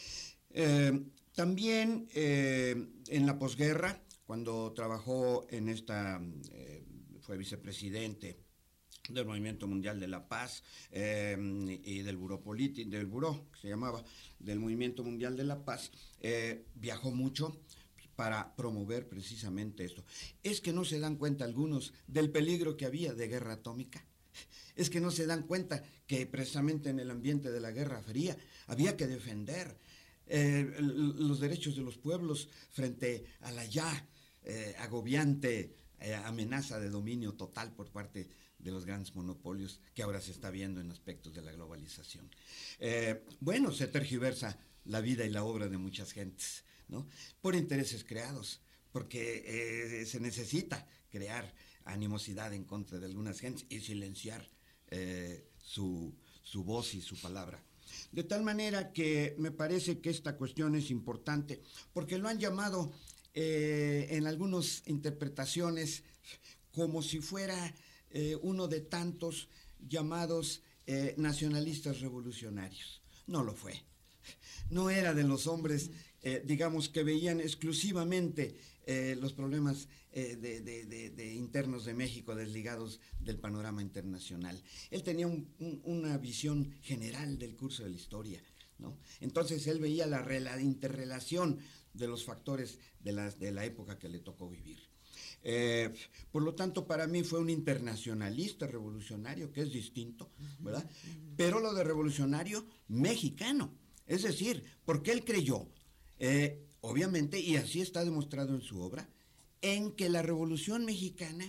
Eh, también eh, en la posguerra, cuando trabajó en esta, eh, fue vicepresidente del Movimiento Mundial de la Paz eh, y del Buró Político, del Buró, que se llamaba, del Movimiento Mundial de la Paz, eh, viajó mucho para promover precisamente esto. Es que no se dan cuenta algunos del peligro que había de guerra atómica. Es que no se dan cuenta que precisamente en el ambiente de la Guerra Fría había que defender eh, los derechos de los pueblos frente a la ya eh, agobiante eh, amenaza de dominio total por parte de los grandes monopolios que ahora se está viendo en aspectos de la globalización. Eh, bueno, se tergiversa la vida y la obra de muchas gentes, ¿no? Por intereses creados, porque eh, se necesita crear animosidad en contra de algunas gentes y silenciar eh, su, su voz y su palabra. De tal manera que me parece que esta cuestión es importante, porque lo han llamado eh, en algunas interpretaciones como si fuera eh, uno de tantos llamados eh, nacionalistas revolucionarios. No lo fue. No era de los hombres, eh, digamos, que veían exclusivamente eh, los problemas eh, de, de, de, de internos de México desligados del panorama internacional. Él tenía un, un, una visión general del curso de la historia, ¿no? Entonces él veía la, la interrelación de los factores de la, de la época que le tocó vivir. Eh, por lo tanto, para mí fue un internacionalista revolucionario, que es distinto, ¿verdad? Pero lo de revolucionario mexicano. Es decir, porque él creyó, eh, obviamente, y así está demostrado en su obra, en que la Revolución Mexicana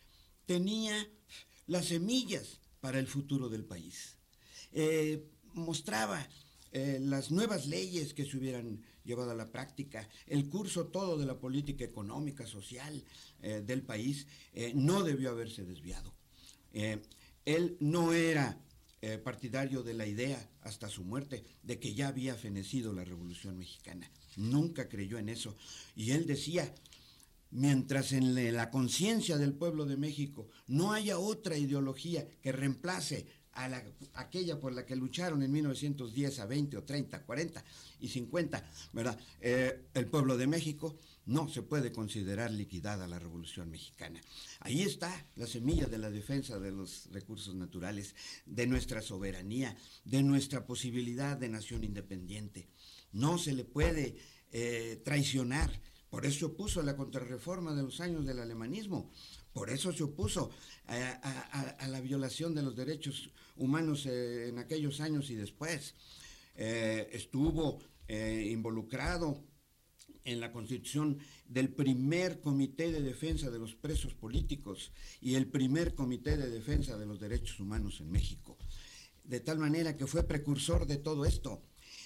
tenía las semillas para el futuro del país. Eh, mostraba eh, las nuevas leyes que se hubieran llevado a la práctica, el curso todo de la política económica, social eh, del país, eh, no debió haberse desviado. Eh, él no era Eh, partidario de la idea, hasta su muerte, de que ya había fenecido la Revolución Mexicana. Nunca creyó en eso. Y él decía, mientras en la conciencia del pueblo de México no haya otra ideología que reemplace a la, aquella por la que lucharon en mil novecientos diez a veinte o treinta, cuarenta y cincuenta, ¿verdad? Eh, el pueblo de México no se puede considerar liquidada la Revolución Mexicana. Ahí está la semilla de la defensa de los recursos naturales, de nuestra soberanía, de nuestra posibilidad de nación independiente. No se le puede eh, traicionar. Por eso se opuso a la contrarreforma de los años del alemanismo. Por eso se opuso a, a, a la violación de los derechos humanos eh, en aquellos años y después. Eh, estuvo eh, involucrado en la constitución del primer comité de defensa de los presos políticos y el primer comité de defensa de los derechos humanos en México. De tal manera que fue precursor de todo esto.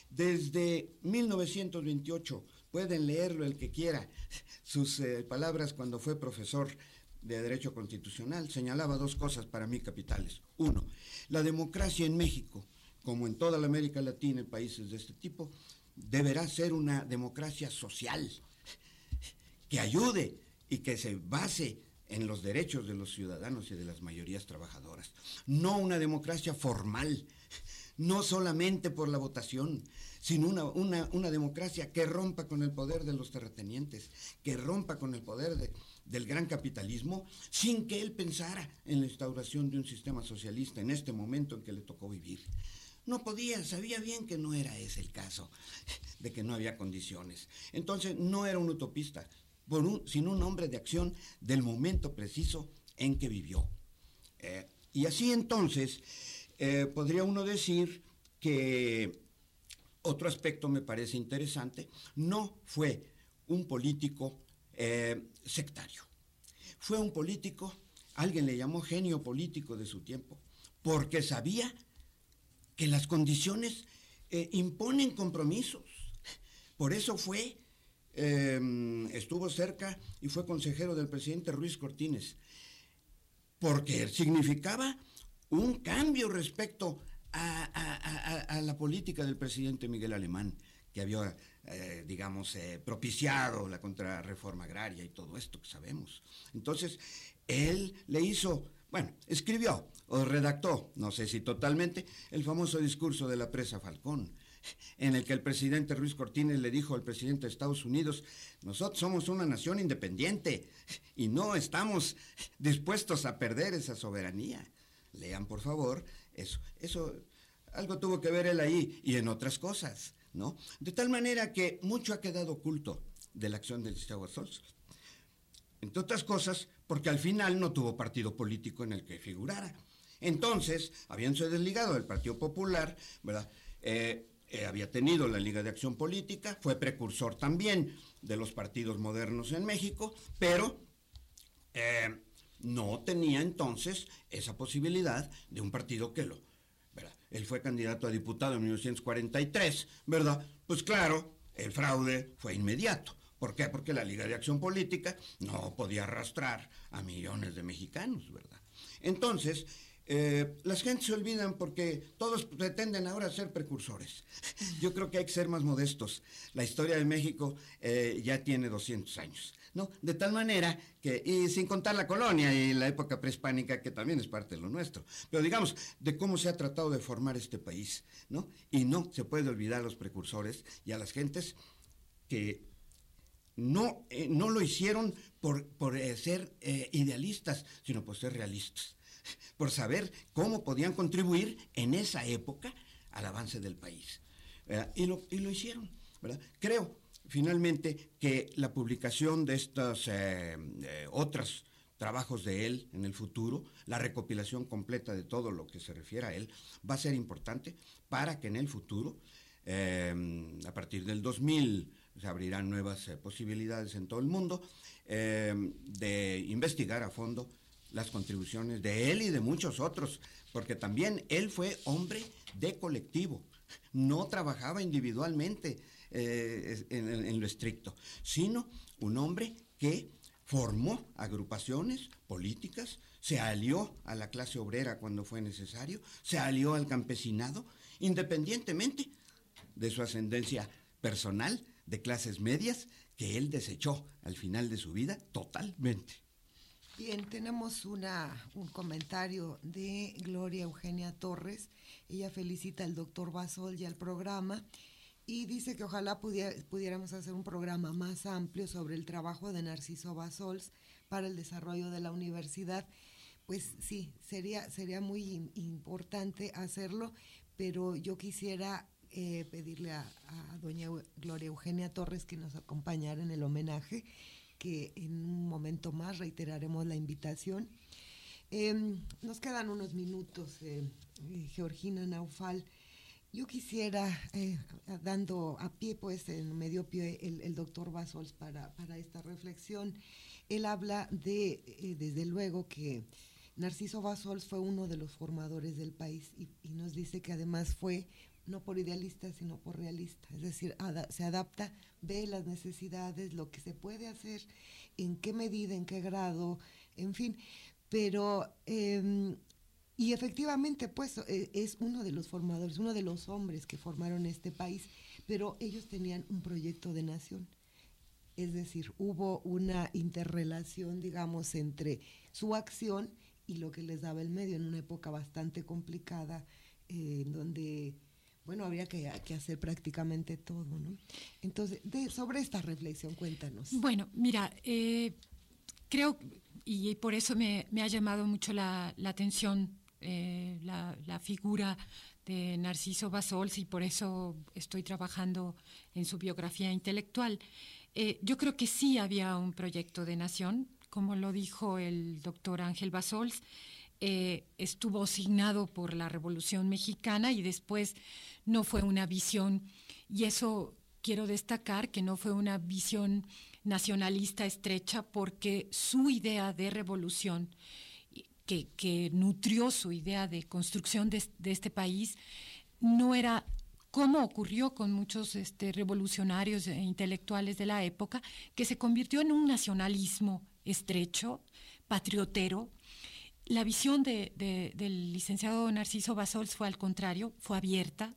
Desde mil novecientos veintiocho, pueden leerlo el que quiera, sus eh, palabras cuando fue profesor de Derecho Constitucional, señalaba dos cosas para mí capitales. Uno, la democracia en México, como en toda la América Latina y países de este tipo, deberá ser una democracia social, que ayude y que se base en los derechos de los ciudadanos y de las mayorías trabajadoras. No una democracia formal, no solamente por la votación, sino una, una, una democracia que rompa con el poder de los terratenientes, que rompa con el poder de, del gran capitalismo, sin que él pensara en la instauración de un sistema socialista en este momento en que le tocó vivir. No podía, sabía bien que no era ese el caso, de que no había condiciones. Entonces no era un utopista, por un, sino un hombre de acción del momento preciso en que vivió. Eh, y así entonces eh, podría uno decir que otro aspecto me parece interesante, no fue un político eh, sectario. Fue un político, alguien le llamó genio político de su tiempo, porque sabía que las condiciones eh, imponen compromisos. Por eso fue, eh, estuvo cerca y fue consejero del presidente Ruiz Cortines, porque significaba un cambio respecto a, a, a, a la política del presidente Miguel Alemán, que había, eh, digamos, eh, propiciado la contrarreforma agraria y todo esto que sabemos. Entonces, él le hizo, bueno, escribió o redactó, no sé si totalmente, el famoso discurso de la presa Falcón, en el que el presidente Ruiz Cortines le dijo al presidente de Estados Unidos: nosotros somos una nación independiente y no estamos dispuestos a perder esa soberanía. Lean, por favor, eso, eso, algo tuvo que ver él ahí y en otras cosas, ¿no? De tal manera que mucho ha quedado oculto de la acción del licenciado Basols. Entre otras cosas, porque al final no tuvo partido político en el que figurara. Entonces, habiéndose desligado del Partido Popular, ¿verdad?, eh, eh, había tenido la Liga de Acción Política, fue precursor también de los partidos modernos en México, pero eh, no tenía entonces esa posibilidad de un partido que lo, ¿verdad? Él fue candidato a diputado en mil novecientos cuarenta y tres, ¿verdad? Pues claro, el fraude fue inmediato. ¿Por qué? Porque la Liga de Acción Política no podía arrastrar a millones de mexicanos, ¿verdad? Entonces, eh, las gentes se olvidan porque todos pretenden ahora ser precursores. Yo creo que hay que ser más modestos. La historia de México eh, ya tiene doscientos años, ¿no? De tal manera que, y sin contar la colonia y la época prehispánica, que también es parte de lo nuestro, pero digamos, de cómo se ha tratado de formar este país, ¿no? Y no se puede olvidar a los precursores y a las gentes que no, eh, no lo hicieron por, por eh, ser eh, idealistas, sino por ser realistas, por saber cómo podían contribuir en esa época al avance del país. ¿Verdad? Y lo, y lo hicieron, ¿verdad? Creo, finalmente, que la publicación de estos eh, eh, otros trabajos de él en el futuro, la recopilación completa de todo lo que se refiere a él, va a ser importante para que en el futuro, eh, a partir del dos mil, se abrirán nuevas eh, posibilidades en todo el mundo eh, de investigar a fondo las contribuciones de él y de muchos otros, porque también él fue hombre de colectivo, no trabajaba individualmente eh, en, en lo estricto, sino un hombre que formó agrupaciones políticas, se alió a la clase obrera cuando fue necesario, se alió al campesinado, independientemente de su ascendencia personal, de clases medias, que él desechó al final de su vida totalmente. Bien, tenemos una, un comentario de Gloria Eugenia Torres. Ella felicita al doctor Basol y al programa y dice que ojalá pudiera, pudiéramos hacer un programa más amplio sobre el trabajo de Narciso Basols para el desarrollo de la universidad. Pues sí, sería, sería muy in, importante hacerlo, pero yo quisiera eh, pedirle a, a doña Gloria Eugenia Torres que nos acompañara en el homenaje, que en un momento más reiteraremos la invitación. Eh, nos quedan unos minutos, eh, eh, Georgina Naufal. Yo quisiera, eh, dando a pie, pues, en medio pie el, el doctor Basols para, para esta reflexión. Él habla de, eh, desde luego, que Narciso Basols fue uno de los formadores del país y, y nos dice que además fue no por idealista, sino por realista, es decir, ada- se adapta, ve las necesidades, lo que se puede hacer, en qué medida, en qué grado, en fin, pero, eh, y efectivamente, pues, eh, es uno de los formadores, uno de los hombres que formaron este país, pero ellos tenían un proyecto de nación, es decir, hubo una interrelación, digamos, entre su acción y lo que les daba el medio en una época bastante complicada, eh, en donde, bueno, habría que, que hacer prácticamente todo, ¿no? Entonces, de, sobre esta reflexión, cuéntanos. Bueno, mira, eh, creo, y por eso me, me ha llamado mucho la, la atención eh, la, la figura de Narciso Basols, y por eso estoy trabajando en su biografía intelectual. Eh, yo creo que sí había un proyecto de nación, como lo dijo el doctor Ángel Basols. eh, estuvo signado por la Revolución Mexicana y después no fue una visión, y eso quiero destacar, que no fue una visión nacionalista estrecha, porque su idea de revolución, que, que nutrió su idea de construcción de, de este país, no era, como ocurrió con muchos este, revolucionarios e intelectuales de la época, que se convirtió en un nacionalismo estrecho, patriotero. La visión de, de, del licenciado Narciso Bassols fue al contrario, fue abierta,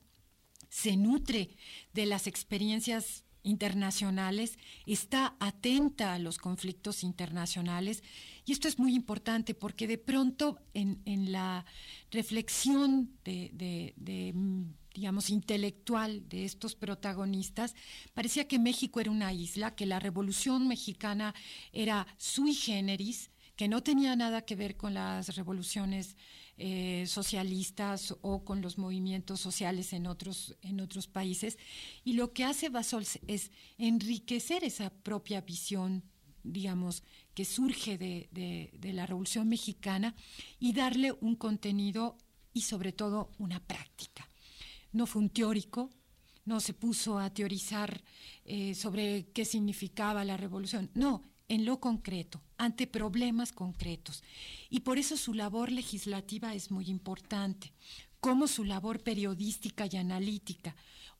se nutre de las experiencias internacionales, está atenta a los conflictos internacionales, y esto es muy importante porque de pronto en, en la reflexión de, de, de, digamos, intelectual de estos protagonistas, parecía que México era una isla, que la Revolución Mexicana era sui generis, que no tenía nada que ver con las revoluciones eh, socialistas o con los movimientos sociales en otros, en otros países. Y lo que hace Bassols es enriquecer esa propia visión, digamos, que surge de, de, de la Revolución Mexicana, y darle un contenido y sobre todo una práctica. No fue un teórico, no se puso a teorizar eh, sobre qué significaba la revolución, no, en lo concreto, ante problemas concretos. Y por eso su labor legislativa es muy importante, como su labor periodística y analítica,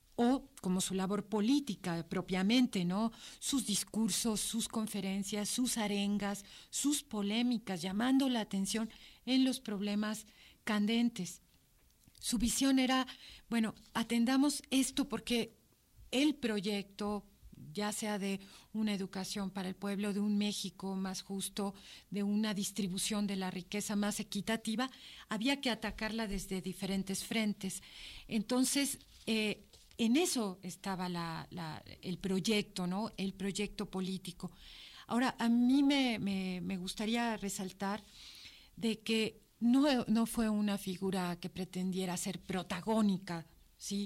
o como su labor política propiamente, ¿no? Sus discursos, sus conferencias, sus arengas, sus polémicas, llamando la atención en los problemas candentes. Su visión era, bueno, atendamos esto porque el proyecto, ya sea de una educación para el pueblo, de un México más justo, de una distribución de la riqueza más equitativa, había que atacarla desde diferentes frentes. Entonces, eh, en eso estaba la, la, el proyecto, ¿no? El proyecto político. Ahora, a mí me, me, me gustaría resaltar de que no, no fue una figura que pretendiera ser protagónica, ¿sí?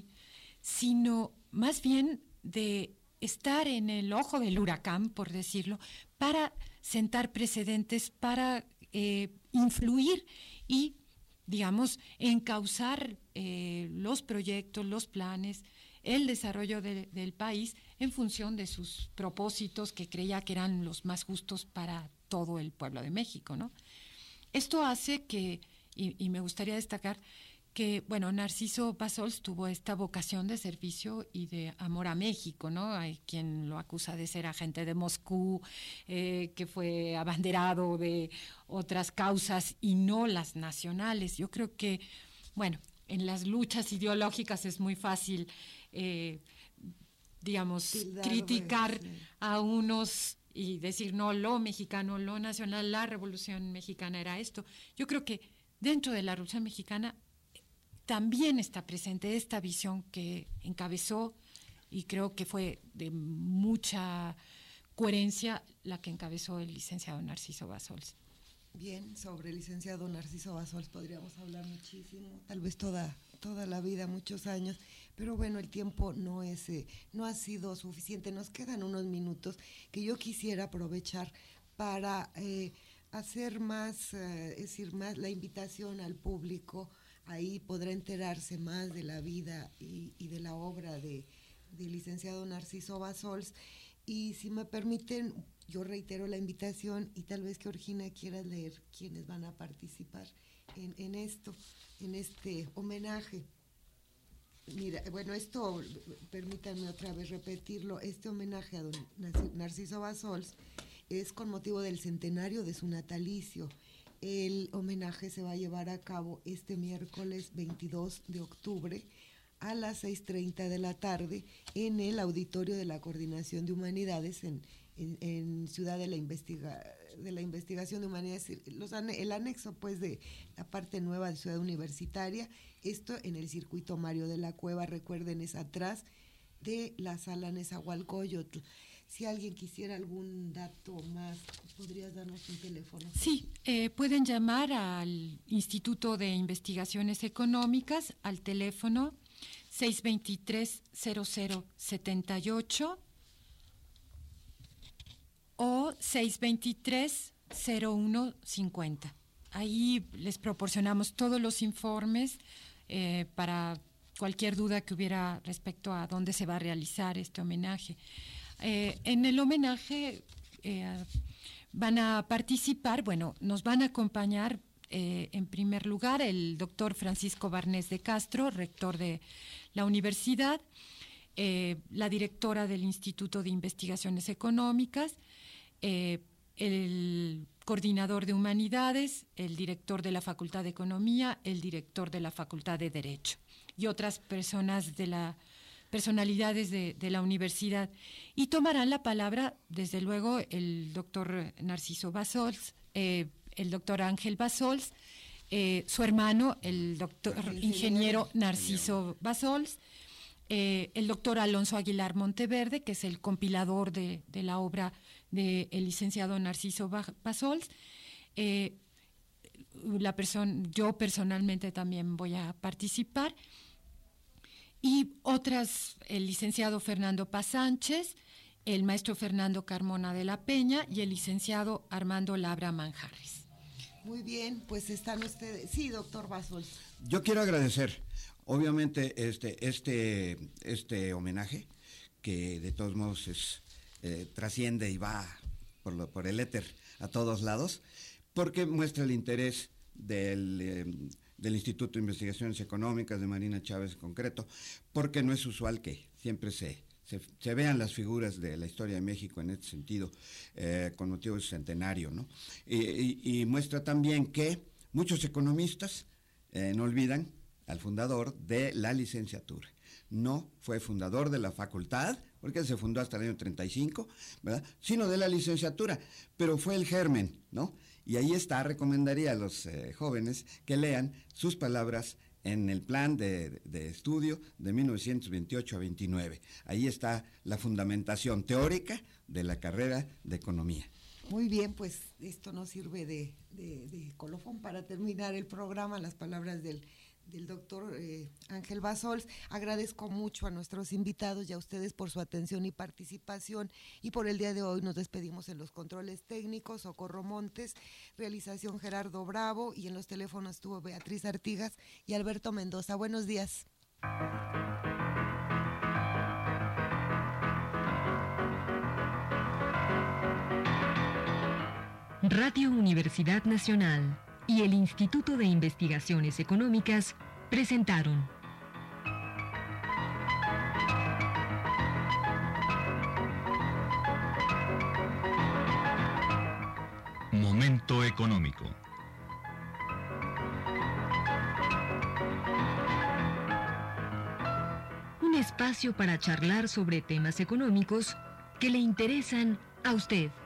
Sino más bien de estar en el ojo del huracán, por decirlo, para sentar precedentes, para eh, influir y, digamos, encauzar eh, los proyectos, los planes, el desarrollo de, del país en función de sus propósitos, que creía que eran los más justos para todo el pueblo de México, ¿no? Esto hace que, y, y me gustaría destacar, que, bueno, Narciso Bassols tuvo esta vocación de servicio y de amor a México, ¿no? Hay quien lo acusa de ser agente de Moscú, eh, que fue abanderado de otras causas y no las nacionales. Yo creo que, bueno, en las luchas ideológicas es muy fácil, eh, digamos, Tildar, criticar pues, sí. a unos y decir, no, lo mexicano, lo nacional, la Revolución Mexicana era esto. Yo creo que dentro de la Revolución Mexicana también está presente esta visión que encabezó, y creo que fue de mucha coherencia, la que encabezó el licenciado Narciso Bassols. Bien, sobre el licenciado Narciso Bassols podríamos hablar muchísimo, tal vez toda, toda la vida, muchos años, pero bueno, el tiempo no, es, eh, no ha sido suficiente. Nos quedan unos minutos que yo quisiera aprovechar para eh, hacer más, eh, es decir, más la invitación al público. Ahí podrá enterarse más de la vida y, y de la obra de, del licenciado Narciso Bassols. Y si me permiten, yo reitero la invitación, y tal vez que Orgina quiera leer quiénes van a participar en, en esto, en este homenaje. Mira, bueno, esto, permítanme otra vez repetirlo, este homenaje a don Narciso Bassols es con motivo del centenario de su natalicio. El homenaje se va a llevar a cabo este miércoles veintidós de octubre a las seis treinta de la tarde en el auditorio de la Coordinación de Humanidades en, en, en Ciudad de la, Investiga, de la Investigación de Humanidades, los, el anexo pues de la parte nueva de Ciudad Universitaria, esto en el circuito Mario de la Cueva, recuerden, es atrás de la sala Nezahualcóyotl. Si alguien quisiera algún dato más, ¿podrías darnos un teléfono? Sí, eh, pueden llamar al Instituto de Investigaciones Económicas al teléfono seis dos tres, cero cero siete ocho o seis dos tres, cero uno cinco cero. ahí les proporcionamos todos los informes eh, para cualquier duda que hubiera respecto a dónde se va a realizar este homenaje. Eh, en el homenaje eh, van a participar, bueno, nos van a acompañar eh, en primer lugar el doctor Francisco Barnés de Castro, rector de la universidad, eh, la directora del Instituto de Investigaciones Económicas, eh, el coordinador de Humanidades, el director de la Facultad de Economía, el director de la Facultad de Derecho y otras personas de la personalidades de, de la universidad. Y tomarán la palabra, desde luego, el doctor Narciso Bassols, eh, el doctor Ángel Bassols, eh, su hermano, el doctor ingeniero Narciso Bassols, eh, el doctor Alonso Aguilar Monteverde, que es el compilador de, de la obra del licenciado Narciso Bassols. Eh, la persona, yo personalmente también voy a participar. Y otras, el licenciado Fernando Paz Sánchez, el maestro Fernando Carmona de la Peña y el licenciado Armando Labra Manjarres. Muy bien, pues están ustedes. Sí, doctor Bassols. Yo quiero agradecer, obviamente, este, este, este homenaje, que de todos modos es, eh, trasciende y va por, lo, por el éter a todos lados, porque muestra el interés del... Eh, del Instituto de Investigaciones Económicas de Marina Chávez en concreto, porque no es usual que siempre se, se, se vean las figuras de la historia de México en este sentido, eh, con motivo de su centenario, ¿no? Y, y, y muestra también que muchos economistas eh, no olvidan al fundador de la licenciatura. No fue fundador de la facultad, porque se fundó hasta el año treinta y cinco, ¿verdad?, sino de la licenciatura, pero fue el germen, ¿no? Y ahí está, recomendaría a los eh, jóvenes que lean sus palabras en el plan de, de estudio de mil novecientos veintiocho a veintinueve. Ahí está la fundamentación teórica de la carrera de economía. Muy bien, pues esto nos sirve de, de, de colofón para terminar el programa, las palabras del, del doctor eh, Ángel Bassols. Agradezco mucho a nuestros invitados y a ustedes por su atención y participación, y por el día de hoy nos despedimos en los controles técnicos, Socorro Montes, realización Gerardo Bravo, y en los teléfonos estuvo Beatriz Artigas y Alberto Mendoza. Buenos días. Radio Universidad Nacional y el Instituto de Investigaciones Económicas presentaron Momento económico. Un espacio para charlar sobre temas económicos que le interesan a usted.